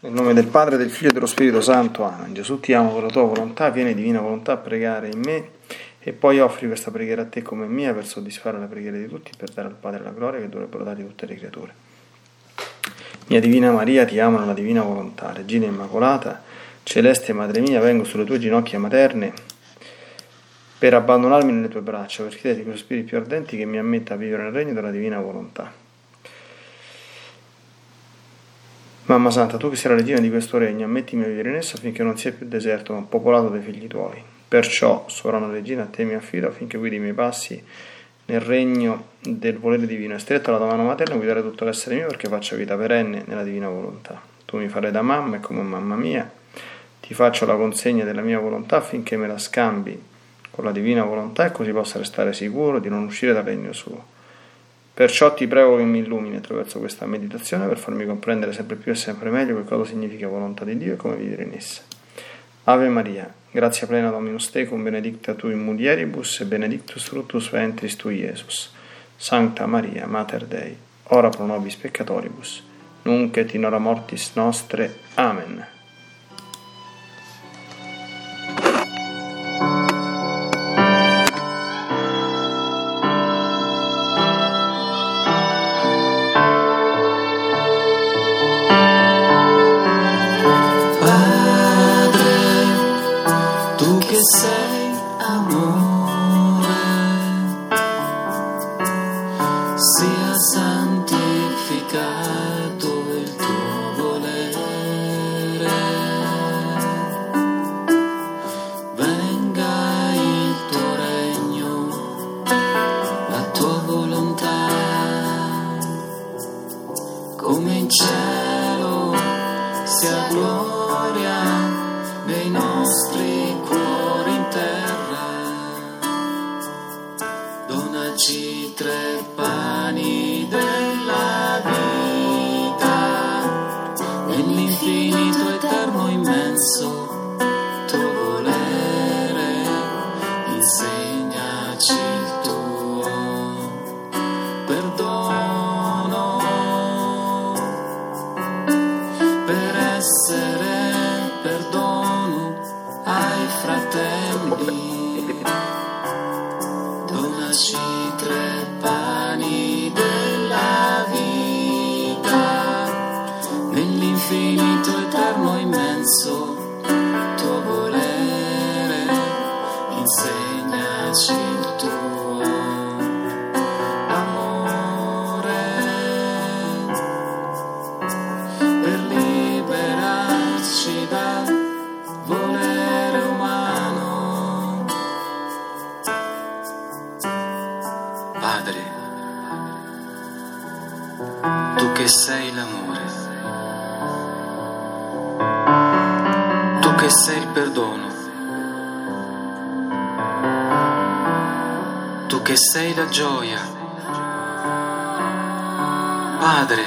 Nel nome del Padre, del Figlio e dello Spirito Santo. Amen. Gesù, ti amo con la tua volontà, vieni divina volontà a pregare in me e poi offri questa preghiera a te come mia per soddisfare la preghiera di tutti, per dare al Padre la gloria che dovrebbero dare tutte le creature. Mia Divina Maria, ti amo nella divina volontà, Regina Immacolata, celeste Madre mia, vengo sulle tue ginocchia materne per abbandonarmi nelle tue braccia, per chiederti con spiriti più ardenti che mi ammetta a vivere nel regno della divina volontà. Mamma Santa, tu che sei la regina di questo regno, ammettimi a vivere in esso affinché non sia più deserto, ma popolato dai figli tuoi. Perciò, sovrana regina, a te mi affido affinché guidi i miei passi nel regno del volere divino. E stretta la tua mano materna, guidare tutto l'essere mio perché faccia vita perenne nella divina volontà. Tu mi farai da mamma e come mamma mia ti faccio la consegna della mia volontà affinché me la scambi con la divina volontà e così possa restare sicuro di non uscire dal regno suo. Perciò ti prego che mi illumini attraverso questa meditazione per farmi comprendere sempre più e sempre meglio che cosa significa volontà di Dio e come vivere in essa. Ave Maria, grazia plena Dominus tecum, benedicta tu in mulieribus e benedictus fructus ventris tui, Iesus. Sancta Maria, Mater Dei, ora pro nobis peccatoribus, nunc et in hora mortis nostre. Amen. Sei amore, sia santificato il tuo volere, venga il tuo regno, la tua volontà, come in cielo sia gloria nei nostri cuori. Donaci 3 pani della vita, nell'infinito eterno immenso tuo volere, insegnaci il tuo perdono, per essere perdono ai fratelli. Donaci 3 pani della vita, nell'infinito eterno immenso tuo volere, insegnaci il tuo amore, per liberarci dal volere umano. Padre, tu che sei l'amore, tu che sei il perdono, tu che sei la gioia, Padre,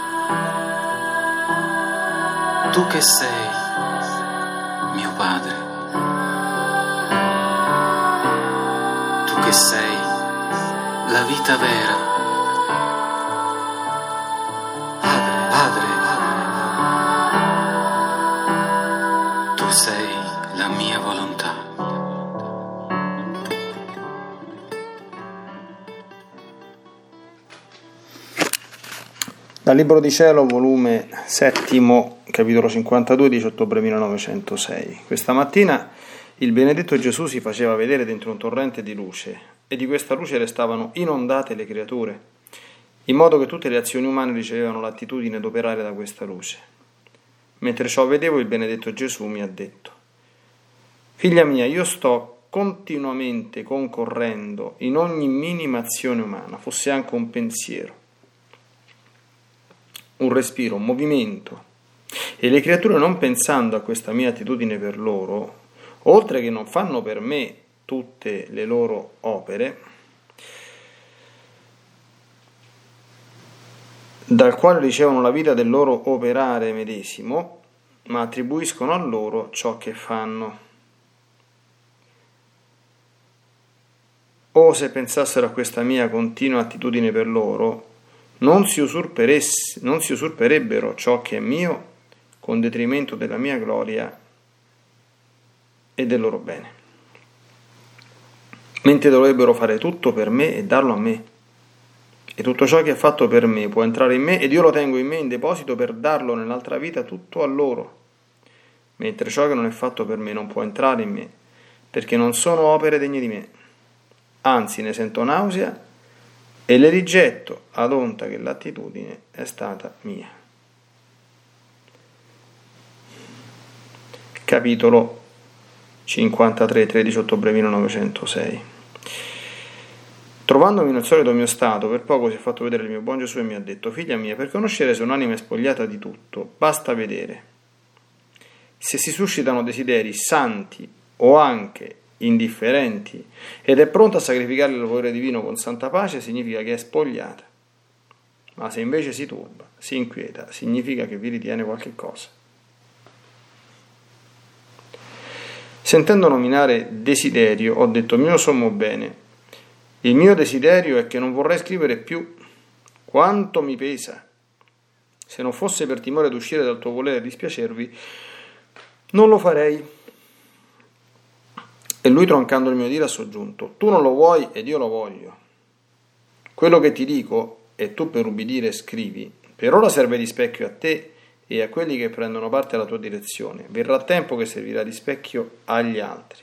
tu che sei mio Padre, tu che sei la vita vera, Padre, tu sei la mia volontà. Dal Libro di Cielo, volume 7, capitolo 52, 10 ottobre 1906. Questa mattina il benedetto Gesù si faceva vedere dentro un torrente di luce e di questa luce restavano inondate le creature, in modo che tutte le azioni umane ricevevano l'attitudine ad operare da questa luce. Mentre ciò vedevo, il benedetto Gesù mi ha detto: figlia mia, io sto continuamente concorrendo in ogni minima azione umana, fosse anche un pensiero, un respiro, un movimento, e le creature, non pensando a questa mia attitudine per loro, oltre che non fanno per me tutte le loro opere, dal quale ricevono la vita del loro operare medesimo, ma attribuiscono a loro ciò che fanno. O se pensassero a questa mia continua attitudine per loro, non si usurperebbero ciò che è mio con detrimento della mia gloria e del loro bene, mentre dovrebbero fare tutto per me e darlo a me. E tutto ciò che è fatto per me può entrare in me ed io lo tengo in me in deposito per darlo nell'altra vita tutto a loro, mentre ciò che non è fatto per me non può entrare in me, perché non sono opere degne di me. Anzi, ne sento nausea e le rigetto ad onta che l'attitudine è stata mia. Capitolo 53, 13 ottobre 1906. Trovandomi nel solito mio stato, per poco si è fatto vedere il mio buon Gesù e mi ha detto: figlia mia, per conoscere se un'anima è spogliata di tutto, basta vedere se si suscitano desideri santi o anche indifferenti ed è pronta a sacrificare il volere divino con santa pace, significa che è spogliata. Ma se invece si turba, si inquieta, significa che vi ritiene qualche cosa. Sentendo nominare desiderio, ho detto: mio sommo bene, il mio desiderio è che non vorrei scrivere più. Quanto mi pesa! Se non fosse per timore d'uscire dal tuo volere e dispiacervi, non lo farei. E lui, troncando il mio dire, ha soggiunto: tu non lo vuoi ed io lo voglio. Quello che ti dico, e tu per ubbidire scrivi, per ora serve di specchio a te e a quelli che prendono parte alla tua direzione. Verrà tempo che servirà di specchio agli altri.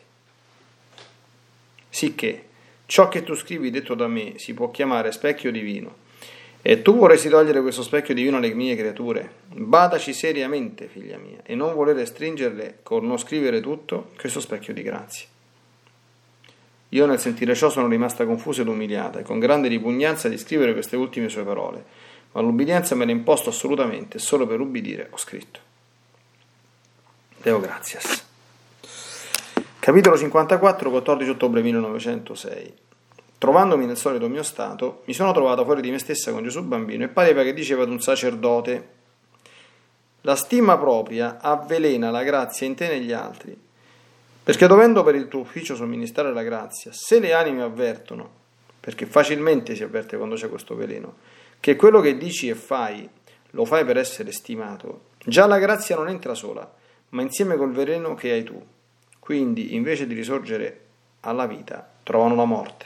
Sicché ciò che tu scrivi detto da me si può chiamare specchio divino, e tu vorresti togliere questo specchio divino alle mie creature. Badaci seriamente, figlia mia, e non volere stringerle col non scrivere tutto questo specchio di grazia. Io nel sentire ciò sono rimasta confusa ed umiliata e con grande ripugnanza di scrivere queste ultime sue parole, ma l'ubbidienza me l'ha imposto assolutamente e solo per ubbidire ho scritto. Deo gratias. Capitolo 54, 14 ottobre 1906. Trovandomi nel solito mio stato, mi sono trovata fuori di me stessa con Gesù bambino e pareva che diceva ad un sacerdote: la stima propria avvelena la grazia in te e negli altri, perché dovendo per il tuo ufficio somministrare la grazia, se le anime avvertono, perché facilmente si avverte quando c'è questo veleno, che quello che dici e fai lo fai per essere stimato, già la grazia non entra sola, ma insieme col veleno che hai tu. Quindi, invece di risorgere alla vita, trovano la morte.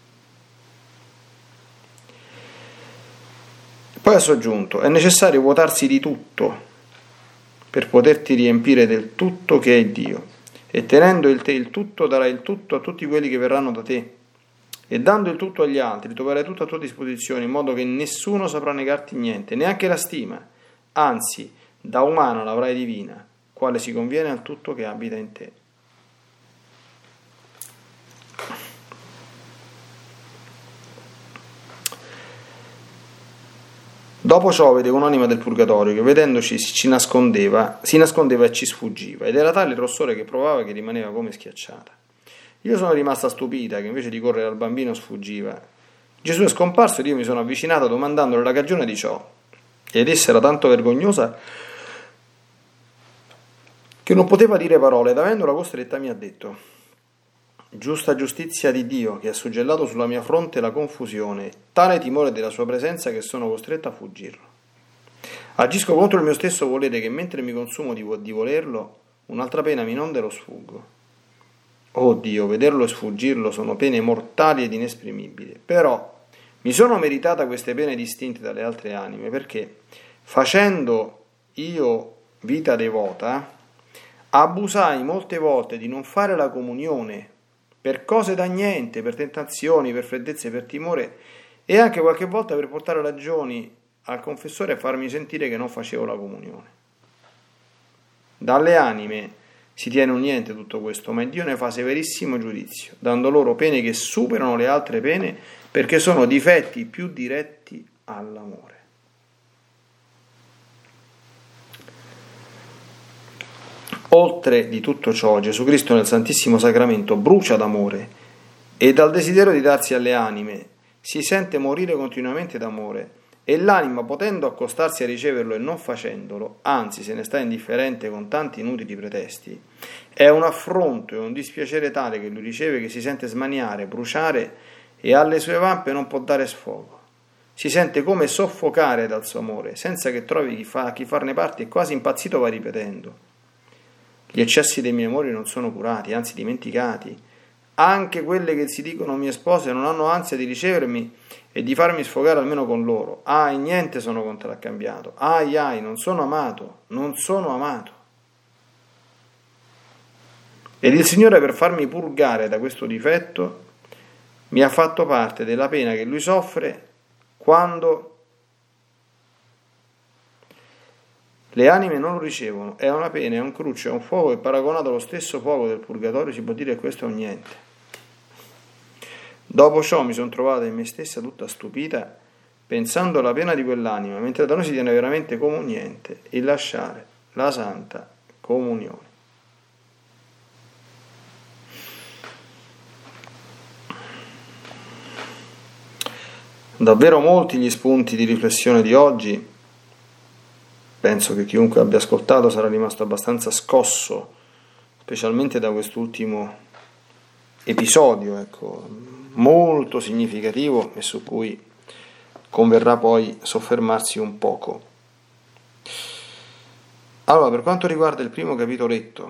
Poi ha soggiunto: è necessario vuotarsi di tutto per poterti riempire del tutto che è Dio, e tenendo in te il tutto darai il tutto a tutti quelli che verranno da te, e dando il tutto agli altri troverai tutto a tua disposizione, in modo che nessuno saprà negarti niente, neanche la stima, anzi da umana l'avrai divina, quale si conviene al tutto che abita in te. Dopo ciò vedevo un'anima del purgatorio che, vedendoci, si nascondeva e ci sfuggiva, ed era tale il rossore che provava che rimaneva come schiacciata. Io sono rimasta stupita che invece di correre al bambino sfuggiva. Gesù è scomparso ed io mi sono avvicinata domandandole la cagione di ciò, ed essa era tanto vergognosa che non poteva dire parole, ed avendola costretta mi ha detto: giusta giustizia di Dio, che ha suggellato sulla mia fronte la confusione, tale timore della sua presenza che sono costretta a fuggirlo. Agisco contro il mio stesso volere, che mentre mi consumo di volerlo, un'altra pena mi inonda e lo sfuggo. Oh Dio, vederlo e sfuggirlo sono pene mortali ed inesprimibili. Però mi sono meritata queste pene distinte dalle altre anime, perché facendo io vita devota, abusai molte volte di non fare la comunione per cose da niente, per tentazioni, per freddezze, per timore, e anche qualche volta per portare ragioni al confessore e farmi sentire che non facevo la comunione. Dalle anime si tiene un niente tutto questo, ma Dio ne fa severissimo giudizio, dando loro pene che superano le altre pene, perché sono difetti più diretti all'amore. Oltre di tutto ciò, Gesù Cristo nel Santissimo Sacramento brucia d'amore e dal desiderio di darsi alle anime si sente morire continuamente d'amore, e l'anima, potendo accostarsi a riceverlo e non facendolo, anzi se ne sta indifferente con tanti inutili pretesti, è un affronto e un dispiacere tale che lui riceve che si sente smaniare, bruciare, e alle sue vampe non può dare sfogo. si sente come soffocare dal suo amore, senza che trovi chi farne parte, e quasi impazzito va ripetendo: gli eccessi dei miei amori non sono curati, anzi dimenticati. Anche quelle che si dicono mie spose non hanno ansia di ricevermi e di farmi sfogare almeno con loro. Ahi, niente sono contraccambiato. Ahi, ahi, non sono amato, non sono amato. Ed il Signore, per farmi purgare da questo difetto, mi ha fatto parte della pena che Lui soffre quando le anime non lo ricevono. È una pena, è un cruccio, è un fuoco che, paragonato allo stesso fuoco del purgatorio, si può dire che questo è un niente. Dopo ciò mi sono trovata in me stessa tutta stupita, pensando alla pena di quell'anima, mentre da noi si tiene veramente come un niente il lasciare la Santa Comunione. Davvero molti gli spunti di riflessione di oggi. Penso che chiunque abbia ascoltato sarà rimasto abbastanza scosso, specialmente da quest'ultimo episodio, molto significativo, e su cui converrà poi soffermarsi un poco. Allora, per quanto riguarda il primo capitoletto,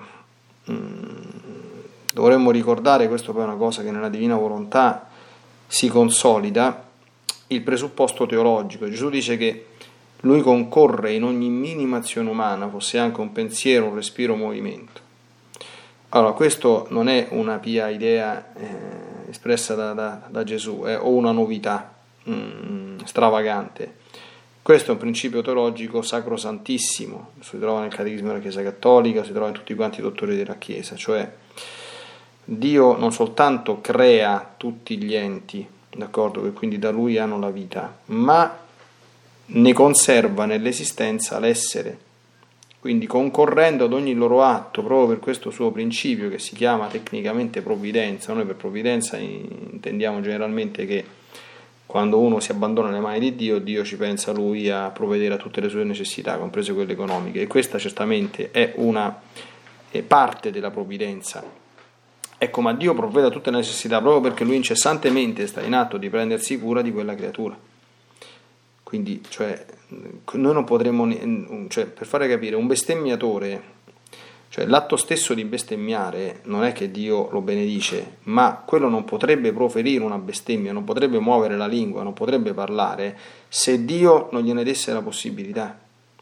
dovremmo ricordare, questo poi è una cosa che nella Divina Volontà si consolida, il presupposto teologico. Gesù dice che Lui concorre in ogni minima azione umana, fosse anche un pensiero, un respiro, un movimento. Allora, questo non è una pia idea espressa da Gesù, o una novità stravagante. Questo è un principio teologico sacrosantissimo, si trova nel Catechismo della Chiesa Cattolica, si trova in tutti quanti i dottori della Chiesa, cioè Dio non soltanto crea tutti gli enti, d'accordo, che quindi da Lui hanno la vita, ma ne conserva nell'esistenza l'essere, quindi concorrendo ad ogni loro atto, proprio per questo suo principio che si chiama tecnicamente provvidenza. Noi per provvidenza intendiamo generalmente che quando uno si abbandona alle mani di Dio, Dio ci pensa Lui a provvedere a tutte le sue necessità, comprese quelle economiche, e questa certamente è una parte della provvidenza. Ecco, ma Dio provvede a tutte le necessità proprio perché Lui incessantemente sta in atto di prendersi cura di quella creatura. Quindi, noi non potremmo, per fare capire, un bestemmiatore, l'atto stesso di bestemmiare non è che Dio lo benedice, ma quello non potrebbe proferire una bestemmia, non potrebbe muovere la lingua, non potrebbe parlare se Dio non gliene desse la possibilità.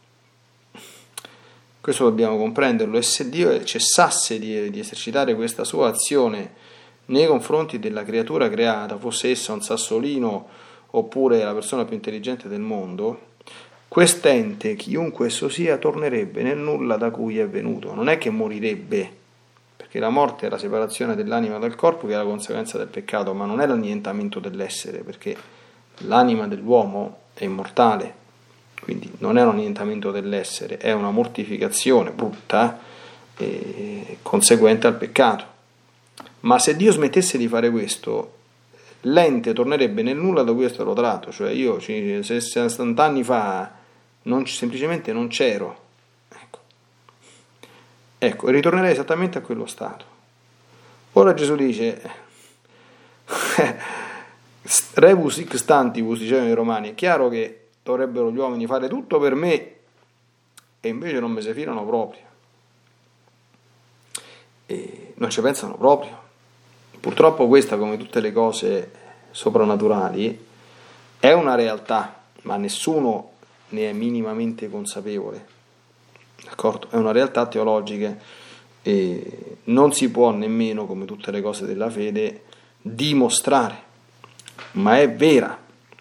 Questo dobbiamo comprenderlo, e se Dio cessasse di esercitare questa sua azione nei confronti della creatura creata, fosse essa un sassolino oppure la persona più intelligente del mondo, quest'ente, chiunque esso sia, tornerebbe nel nulla da cui è venuto. Non è che morirebbe, perché la morte è la separazione dell'anima dal corpo, che è la conseguenza del peccato, ma non è l'annientamento dell'essere, perché l'anima dell'uomo è immortale, quindi non è un annientamento dell'essere, è una mortificazione brutta conseguente al peccato. Ma se Dio smettesse di fare questo, l'ente tornerebbe nel nulla da cui è stato tratto, cioè io 60 anni fa semplicemente non c'ero, ecco, ritornerei esattamente a quello stato. Ora Gesù dice rebus hic stantibus, dicevano i Romani, è chiaro che dovrebbero gli uomini fare tutto per me, e invece non me se filano proprio, e non ci pensano proprio. Purtroppo questa, come tutte le cose soprannaturali, è una realtà, ma nessuno ne è minimamente consapevole, d'accordo? È una realtà teologica e non si può nemmeno, come tutte le cose della fede, dimostrare, ma è vera.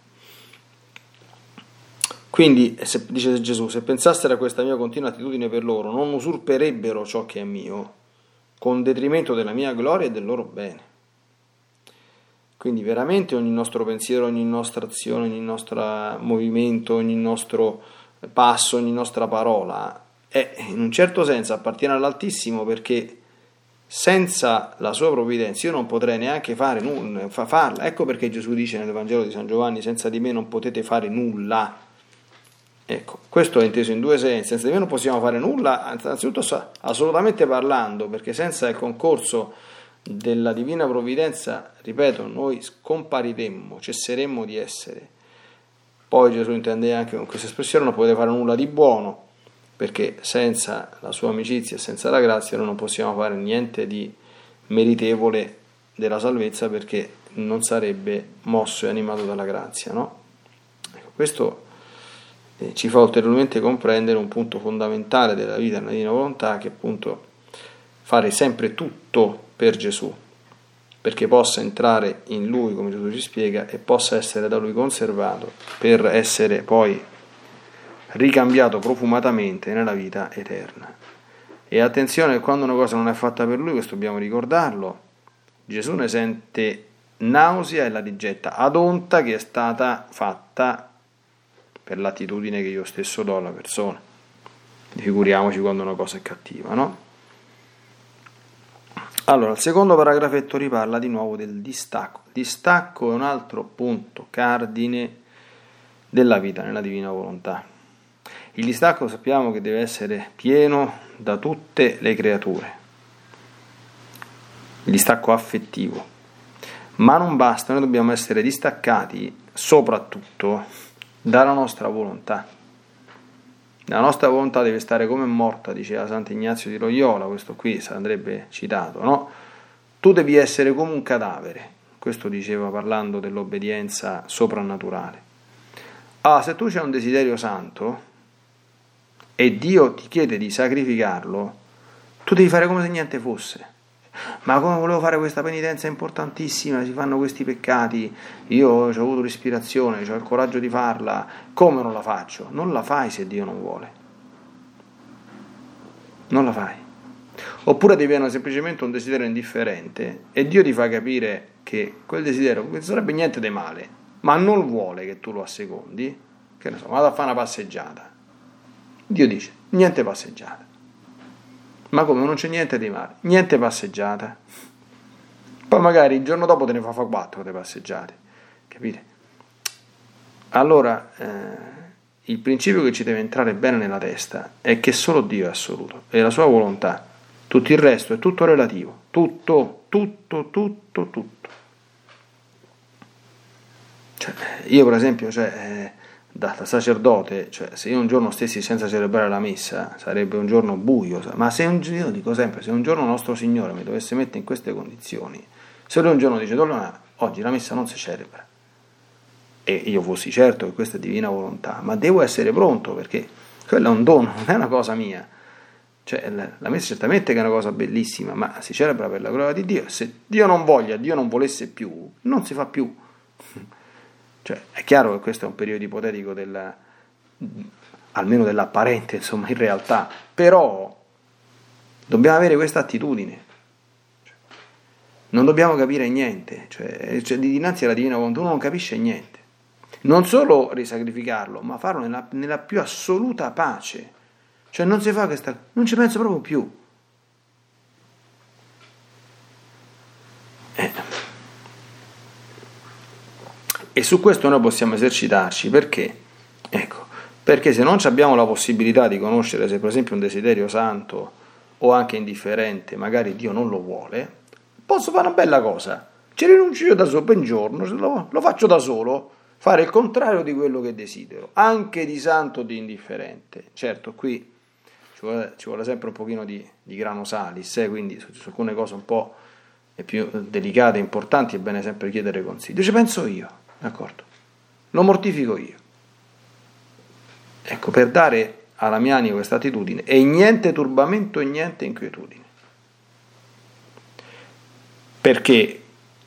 Quindi, dice Gesù, se pensassero a questa mia continua attitudine per loro, non usurperebbero ciò che è mio, con detrimento della mia gloria e del loro bene. Quindi veramente ogni nostro pensiero, ogni nostra azione, ogni nostro movimento, ogni nostro passo, ogni nostra parola è in un certo senso appartiene all'Altissimo, perché senza la sua provvidenza io non potrei neanche fare nulla, farla. Ecco perché Gesù dice nel Vangelo di San Giovanni: senza di me non potete fare nulla. Ecco, questo è inteso in due sensi. Senza di me non possiamo fare nulla, innanzitutto assolutamente parlando, perché senza il concorso della divina provvidenza, ripeto, noi scompariremmo, cesseremmo di essere. Poi Gesù intende anche con questa espressione non potete fare nulla di buono, perché senza la sua amicizia e senza la grazia noi non possiamo fare niente di meritevole della salvezza, perché non sarebbe mosso e animato dalla grazia, no? Ecco, questo ci fa ulteriormente comprendere un punto fondamentale della vita nella divina volontà, che è appunto fare sempre tutto per Gesù, perché possa entrare in Lui, come Gesù ci spiega, e possa essere da Lui conservato per essere poi ricambiato profumatamente nella vita eterna. E attenzione, quando una cosa non è fatta per Lui, questo dobbiamo ricordarlo, Gesù ne sente nausea e la rigetta ad onta che è stata fatta per l'attitudine che io stesso do alla persona. Figuriamoci quando una cosa è cattiva, no? Allora, il secondo paragrafetto riparla di nuovo del distacco. Distacco è un altro punto cardine della vita nella divina volontà. Il distacco sappiamo che deve essere pieno da tutte le creature, il distacco affettivo, ma non basta, noi dobbiamo essere distaccati soprattutto dalla nostra volontà. La nostra volontà deve stare come morta, diceva Sant'Ignazio di Loyola, questo qui andrebbe citato, no? Tu devi essere come un cadavere, questo diceva parlando dell'obbedienza soprannaturale. Se tu c'hai un desiderio santo e Dio ti chiede di sacrificarlo, tu devi fare come se niente fosse. Ma come volevo fare questa penitenza importantissima, si fanno questi peccati, io ho avuto l'ispirazione, ho il coraggio di farla, come non la faccio? Non la fai se Dio non vuole, non la fai. Oppure diviene semplicemente un desiderio indifferente e Dio ti fa capire che quel desiderio non sarebbe niente di male, ma non vuole che tu lo assecondi, che ne so, vado a fare una passeggiata. Dio dice, niente passeggiata. Ma come, non c'è niente di male? Niente passeggiata. Poi magari il giorno dopo te ne fa 4 le passeggiate, capite? Allora, il principio che ci deve entrare bene nella testa è che solo Dio è assoluto, è la sua volontà. Tutto il resto è tutto relativo. Tutto. Cioè, io per esempio, da sacerdote, se io un giorno stessi senza celebrare la messa sarebbe un giorno buio, ma io dico sempre, se un giorno nostro Signore mi dovesse mettere in queste condizioni, se lui un giorno dice oggi la messa non si celebra, e io fossi certo che questa è divina volontà, ma devo essere pronto, perché quello è un dono, non è una cosa mia. La messa certamente che è una cosa bellissima, ma si celebra per la gloria di Dio. Se Dio non voglia, Dio non volesse più, non si fa più. È chiaro che questo è un periodo ipotetico almeno dell'apparente, insomma, in realtà, però dobbiamo avere questa attitudine, non dobbiamo capire niente, dinanzi alla divina volontà uno non capisce niente, non solo risacrificarlo, ma farlo nella più assoluta pace, non si fa non ci penso proprio più. E su questo noi possiamo esercitarci, perché? Perché se non abbiamo la possibilità di conoscere se per esempio un desiderio santo o anche indifferente, magari Dio non lo vuole, posso fare una bella cosa, ci rinuncio io da solo, un giorno, lo faccio da solo, fare il contrario di quello che desidero, anche di santo o di indifferente. Certo, qui ci vuole sempre un pochino di grano salis, quindi su alcune cose un po' più delicate e importanti è bene sempre chiedere consiglio. Ci penso io. D'accordo? Lo mortifico io. Per dare alla mia anima questa attitudine e niente turbamento e niente inquietudine. Perché,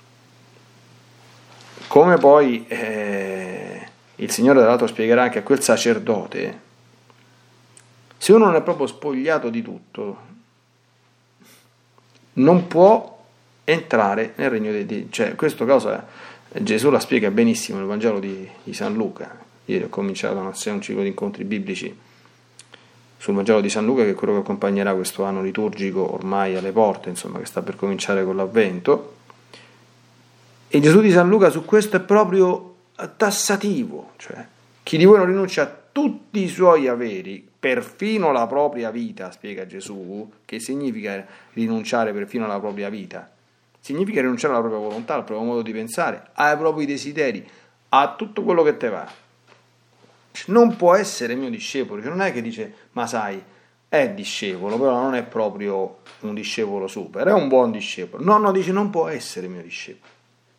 come poi il Signore tra l'altro spiegherà anche a quel sacerdote, se uno non è proprio spogliato di tutto, non può entrare nel regno di Dio. Questa cosa Gesù la spiega benissimo nel Vangelo di San Luca. Ieri ho cominciato un ciclo di incontri biblici sul Vangelo di San Luca, che è quello che accompagnerà questo anno liturgico ormai alle porte, insomma, che sta per cominciare con l'Avvento. E Gesù di San Luca su questo è proprio tassativo, chi di voi non rinuncia a tutti i suoi averi, perfino la propria vita, spiega Gesù, che significa rinunciare perfino alla propria vita? Significa rinunciare alla propria volontà, al proprio modo di pensare, ai propri desideri, a tutto quello che te va. non può essere mio discepolo, cioè non è che dice, ma sai, è discepolo, però non è proprio un discepolo super, è un buon discepolo. No, dice, non può essere mio discepolo.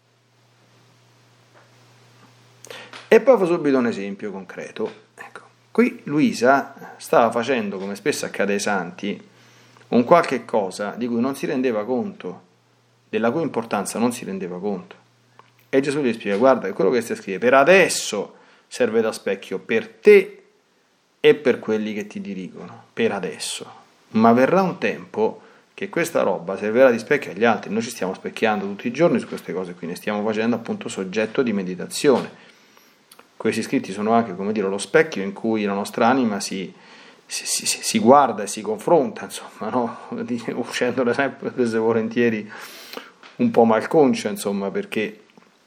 E poi fa subito un esempio concreto. Ecco, qui Luisa stava facendo, come spesso accade ai santi, un qualche cosa di cui non si rendeva conto, della cui importanza non si rendeva conto. E Gesù gli spiega, guarda, quello che stai scrivendo per adesso serve da specchio per te e per quelli che ti dirigono, per adesso. Ma verrà un tempo che questa roba servirà di specchio agli altri. Noi ci stiamo specchiando tutti i giorni su queste cose qui, ne stiamo facendo appunto soggetto di meditazione. Questi scritti sono anche, come dire, lo specchio in cui la nostra anima si guarda e si confronta, insomma, no? Uscendole sempre prese volentieri un po' malconcia, insomma, perché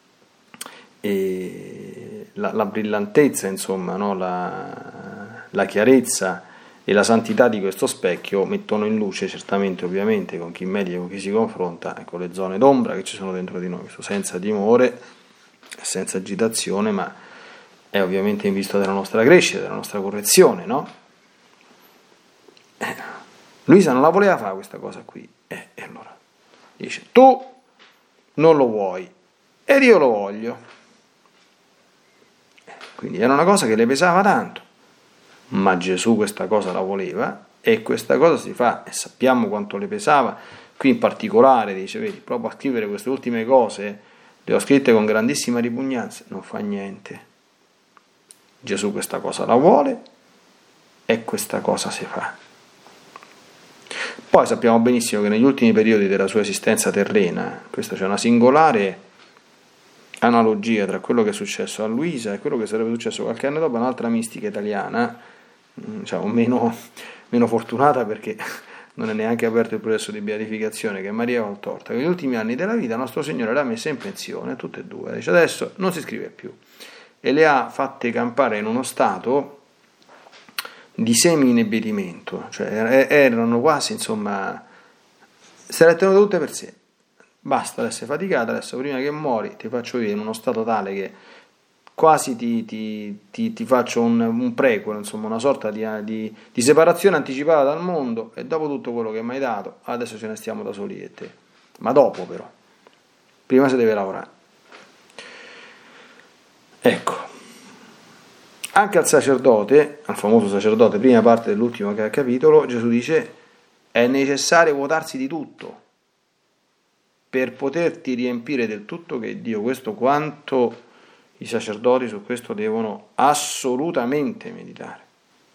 la brillantezza, insomma, no? La chiarezza e la santità di questo specchio mettono in luce certamente, ovviamente, con chi medita, con chi si confronta, ecco, le zone d'ombra che ci sono dentro di noi, questo senza timore, senza agitazione, ma è ovviamente in vista della nostra crescita, della nostra correzione, no? Luisa non la voleva fare questa cosa qui, e allora dice, tu non lo vuoi ed io lo voglio. Quindi era una cosa che le pesava tanto, ma Gesù questa cosa la voleva e questa cosa si fa, e sappiamo quanto le pesava. Qui in particolare dice, vedi, proprio a scrivere queste ultime cose le ho scritte con grandissima ripugnanza, non fa niente. Gesù questa cosa la vuole e questa cosa si fa. Poi sappiamo benissimo che negli ultimi periodi della sua esistenza terrena, questa c'è una singolare analogia tra quello che è successo a Luisa e quello che sarebbe successo qualche anno dopo a un'altra mistica italiana, diciamo meno fortunata perché non è neanche aperto il processo di beatificazione, che è Maria Valtorta, che negli ultimi anni della vita nostro Signore l'ha messa in pensione, tutte e due, dice adesso non si scrive più, e le ha fatte campare in uno stato di semi-inebbitimento, cioè erano quasi, insomma, se le tenute tutte per sé, basta essere faticata, adesso prima che muori ti faccio vivere in uno stato tale che quasi ti faccio un prequel, insomma una sorta di separazione anticipata dal mondo, e dopo tutto quello che mi hai dato adesso ce ne stiamo da soli e te, ma dopo però, prima si deve lavorare. Ecco, anche al sacerdote, al famoso sacerdote, prima parte dell'ultimo capitolo, Gesù dice è necessario vuotarsi di tutto per poterti riempire del tutto che è Dio. Questo quanto i sacerdoti su questo devono assolutamente meditare.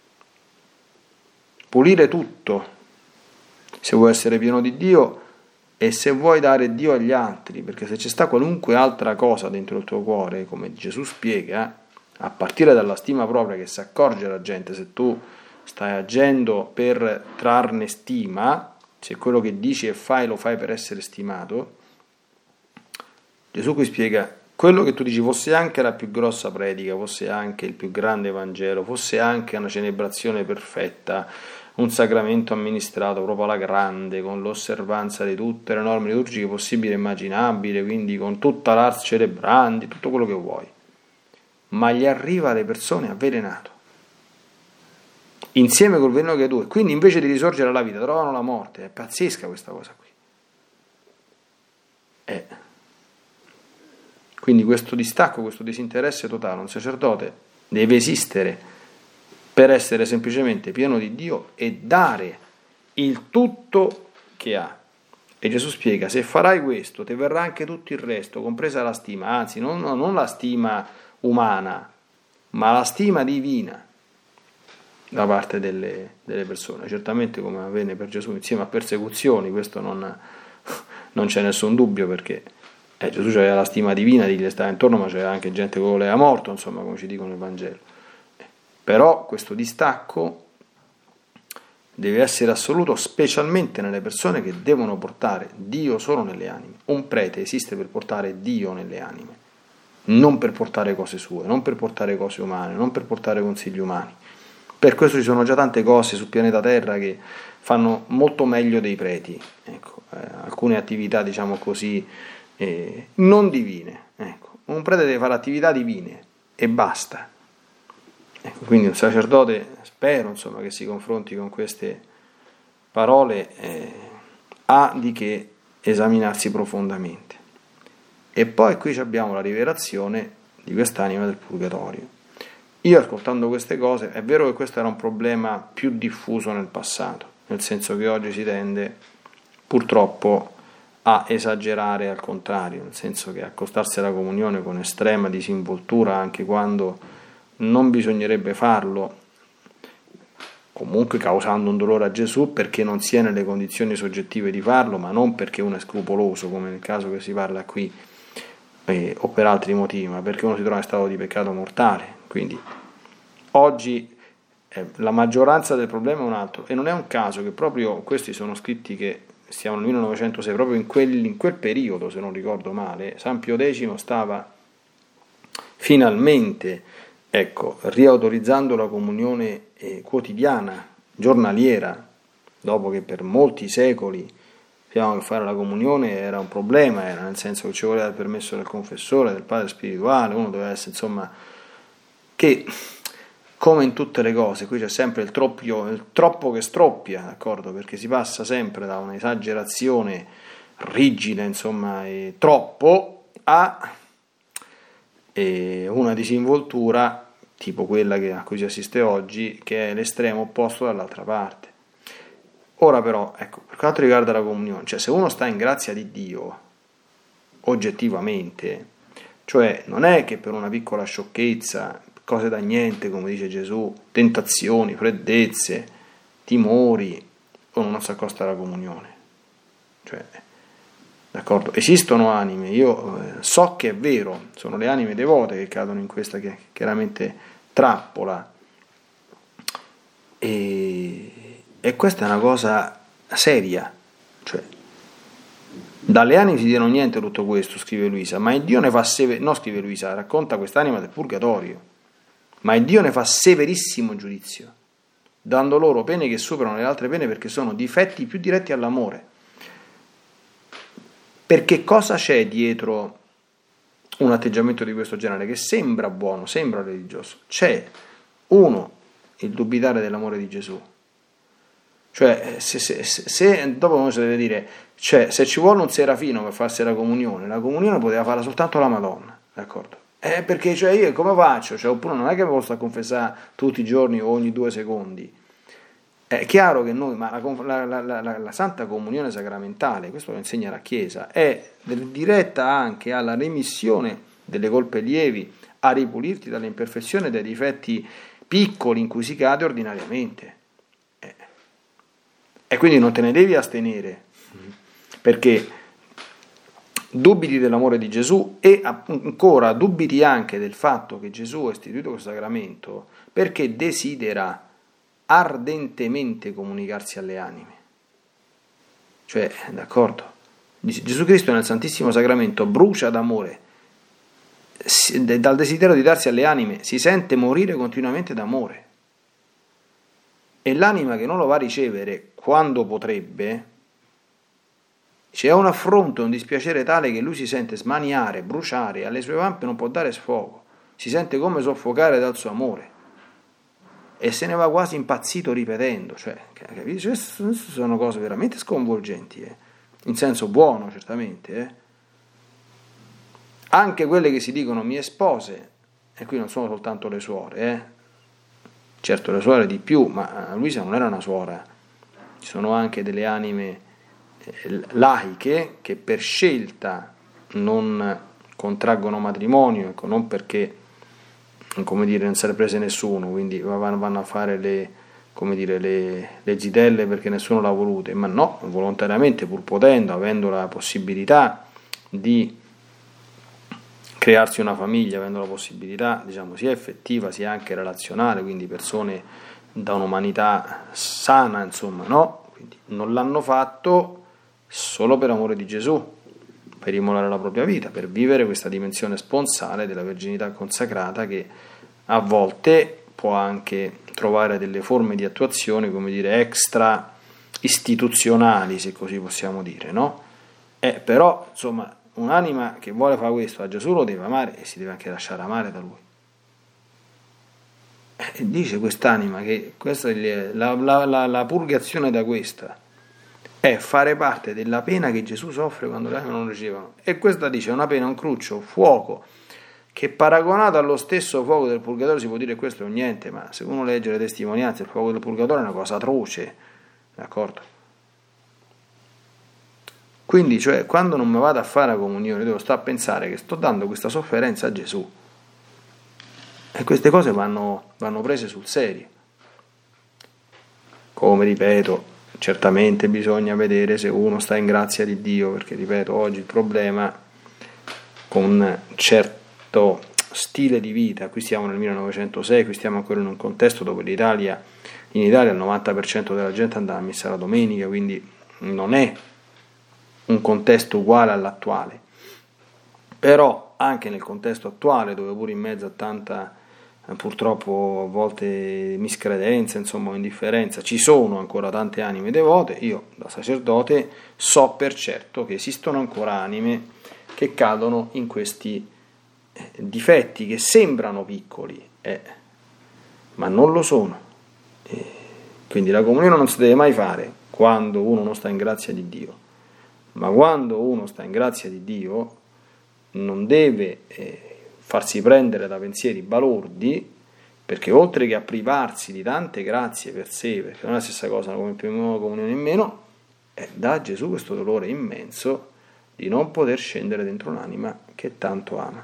Pulire tutto se vuoi essere pieno di Dio e se vuoi dare Dio agli altri, perché se ci sta qualunque altra cosa dentro il tuo cuore, come Gesù spiega, a partire dalla stima propria che si accorge la gente, se tu stai agendo per trarne stima, se quello che dici e fai lo fai per essere stimato, Gesù qui spiega, quello che tu dici fosse anche la più grossa predica, fosse anche il più grande Vangelo, fosse anche una celebrazione perfetta, un sacramento amministrato proprio alla grande, con l'osservanza di tutte le norme liturgiche possibili e immaginabili, quindi con tutta l'ars celebrandi, tutto quello che vuoi, ma gli arriva alle persone avvelenato, insieme col veleno che hai tu, e quindi invece di risorgere alla vita trovano la morte. È pazzesca questa cosa qui. Quindi questo distacco, questo disinteresse totale, un sacerdote deve esistere per essere semplicemente pieno di Dio e dare il tutto che ha. E Gesù spiega, se farai questo, ti verrà anche tutto il resto, compresa la stima, anzi non la stima umana, ma la stima divina da parte delle persone. Certamente, come avvenne per Gesù, insieme a persecuzioni, questo non c'è nessun dubbio, perché Gesù aveva la stima divina di chi gli stava intorno, ma c'era anche gente che voleva morto, insomma, come ci dicono il Vangelo. Però questo distacco deve essere assoluto, specialmente nelle persone che devono portare Dio solo nelle anime. Un prete esiste per portare Dio nelle anime, non per portare cose sue, non per portare cose umane, non per portare consigli umani. Per questo ci sono già tante cose sul pianeta Terra che fanno molto meglio dei preti, ecco, alcune attività, diciamo così, non divine. Ecco. Un prete deve fare attività divine e basta. Ecco, quindi un sacerdote, spero insomma che si confronti con queste parole, ha di che esaminarsi profondamente. E poi qui abbiamo la rivelazione di quest'anima del purgatorio. Io, ascoltando queste cose, è vero che questo era un problema più diffuso nel passato, nel senso che oggi si tende purtroppo a esagerare al contrario, nel senso che accostarsi alla comunione con estrema disinvoltura anche quando non bisognerebbe farlo, comunque causando un dolore a Gesù perché non si è nelle condizioni soggettive di farlo, ma non perché uno è scrupoloso, come nel caso che si parla qui, o per altri motivi, ma perché uno si trova in stato di peccato mortale. Quindi oggi la maggioranza del problema è un altro, e non è un caso che proprio questi sono scritti che siamo nel 1906, proprio in quel periodo, se non ricordo male, San Pio X stava finalmente, riautorizzando la comunione quotidiana, giornaliera, dopo che per molti secoli sappiamo che fare la comunione era un problema, era nel senso che ci voleva il permesso del confessore, del padre spirituale, uno doveva essere, insomma, che come in tutte le cose, qui c'è sempre il troppo che stroppia, d'accordo? Perché si passa sempre da un'esagerazione rigida, insomma, e troppo, a una disinvoltura tipo quella a cui si assiste oggi, che è l'estremo opposto dall'altra parte. Ora però, per quanto riguarda la comunione, cioè se uno sta in grazia di Dio, oggettivamente, cioè non è che per una piccola sciocchezza, cose da niente, come dice Gesù, tentazioni, freddezze, timori, uno non si accosta alla comunione. Cioè, d'accordo? Esistono anime, io so che è vero, sono le anime devote che cadono in questa che chiaramente trappola, e questa è una cosa seria, cioè dalle anime si dicono niente tutto questo, scrive Luisa, ma il Dio ne fa no, scrive Luisa, racconta quest'anima del purgatorio, ma il Dio ne fa severissimo giudizio, dando loro pene che superano le altre pene perché sono difetti più diretti all'amore. Perché cosa c'è dietro un atteggiamento di questo genere che sembra buono, sembra religioso? C'è il dubitare dell'amore di Gesù. Cioè, se dopo uno si deve dire, cioè, se ci vuole un serafino per farsi la comunione poteva farla soltanto la Madonna, d'accordo? Perché cioè io come faccio? Cioè, oppure non è che mi posso confessare tutti i giorni o ogni 2 secondi. È chiaro che noi, ma la Santa Comunione Sacramentale, questo lo insegna la Chiesa, è diretta anche alla remissione delle colpe lievi, a ripulirti dalle imperfezioni e dai difetti piccoli in cui si cade ordinariamente. E quindi non te ne devi astenere, perché dubiti dell'amore di Gesù e ancora dubiti anche del fatto che Gesù ha istituito questo sacramento perché desidera ardentemente comunicarsi alle anime. Cioè, d'accordo? Gesù Cristo nel Santissimo Sacramento brucia d'amore, dal desiderio di darsi alle anime, si sente morire continuamente d'amore. E l'anima che non lo va a ricevere quando potrebbe, c'è un affronto, un dispiacere tale che lui si sente smaniare, bruciare, alle sue vampe non può dare sfogo, si sente come soffocare dal suo amore e se ne va quasi impazzito ripetendo, cioè, capisci? Queste sono cose veramente sconvolgenti, in senso buono certamente, anche quelle che si dicono mie spose, e qui non sono soltanto le suore, certo le suore di più, ma Luisa non era una suora, ci sono anche delle anime laiche che per scelta non contraggono matrimonio, non perché, come dire, non se le prese nessuno, quindi vanno a fare le zitelle perché nessuno l'ha volute, ma no, volontariamente, pur potendo, avendo la possibilità di crearsi una famiglia, avendo la possibilità, diciamo, sia effettiva sia anche relazionale, quindi persone da un'umanità sana, insomma, no? Quindi non l'hanno fatto solo per amore di Gesù, per immolare la propria vita, per vivere questa dimensione sponsale della verginità consacrata che a volte può anche trovare delle forme di attuazione, come dire, extra istituzionali, se così possiamo dire, no? Però, insomma, un'anima che vuole fare questo a Gesù lo deve amare e si deve anche lasciare amare da Lui. Dice quest'anima che questa è la purgazione da questa è fare parte della pena che Gesù soffre quando le anime non ricevono. E questa dice è una pena, un cruccio, fuoco, che paragonato allo stesso fuoco del purgatorio si può dire questo è un niente, ma se uno legge le testimonianze, il fuoco del purgatorio è una cosa atroce, d'accordo? Quindi, cioè, quando non mi vado a fare la comunione, devo stare a pensare che sto dando questa sofferenza a Gesù. E queste cose vanno prese sul serio. Come ripeto, certamente bisogna vedere se uno sta in grazia di Dio, perché ripeto, oggi il problema con un certo stile di vita, qui stiamo nel 1906, qui stiamo ancora in un contesto dove in Italia il 90% della gente andava a messa la domenica, quindi non è un contesto uguale all'attuale, però anche nel contesto attuale, dove pure in mezzo a tanta purtroppo a volte miscredenza, insomma indifferenza, ci sono ancora tante anime devote. Io da sacerdote so per certo che esistono ancora anime che cadono in questi difetti che sembrano piccoli, ma non lo sono. Quindi la comunione non si deve mai fare quando uno non sta in grazia di Dio, ma quando uno sta in grazia di Dio non deve farsi prendere da pensieri balordi, perché oltre che a privarsi di tante grazie per sé, perché non è la stessa cosa come prima comunione in meno, dà a Gesù questo dolore immenso di non poter scendere dentro un'anima che tanto ama.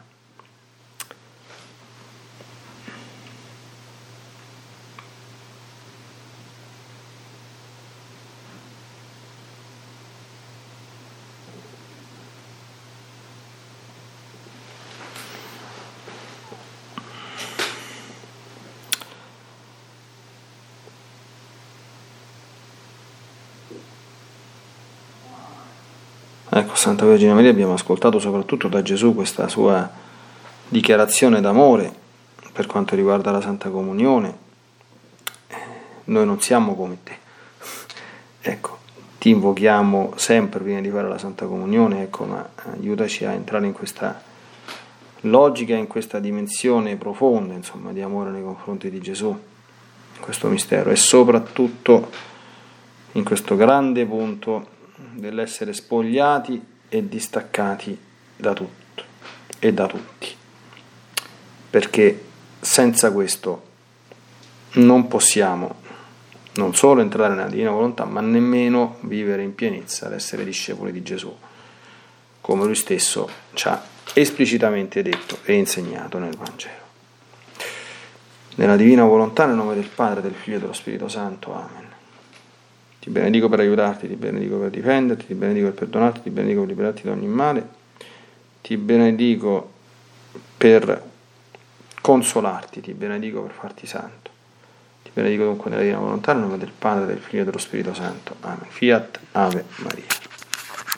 Ecco, Santa Vergine Maria, abbiamo ascoltato soprattutto da Gesù questa sua dichiarazione d'amore per quanto riguarda la Santa Comunione. Noi non siamo come te, ecco, ti invochiamo sempre prima di fare la Santa Comunione, ecco, ma aiutaci a entrare in questa logica, in questa dimensione profonda, insomma, di amore nei confronti di Gesù, in questo mistero, e soprattutto in questo grande punto dell'essere spogliati e distaccati da tutto e da tutti, perché senza questo non possiamo non solo entrare nella Divina Volontà, ma nemmeno vivere in pienezza l'essere discepoli di Gesù, come lui stesso ci ha esplicitamente detto e insegnato nel Vangelo. Nella Divina Volontà, nel nome del Padre, del Figlio e dello Spirito Santo. Amen. Ti benedico per aiutarti, ti benedico per difenderti, ti benedico per perdonarti, ti benedico per liberarti da ogni male, ti benedico per consolarti, ti benedico per farti santo. Ti benedico dunque nella Divina Volontà, nel nome del Padre, del Figlio e dello Spirito Santo. Amen. Fiat Ave Maria.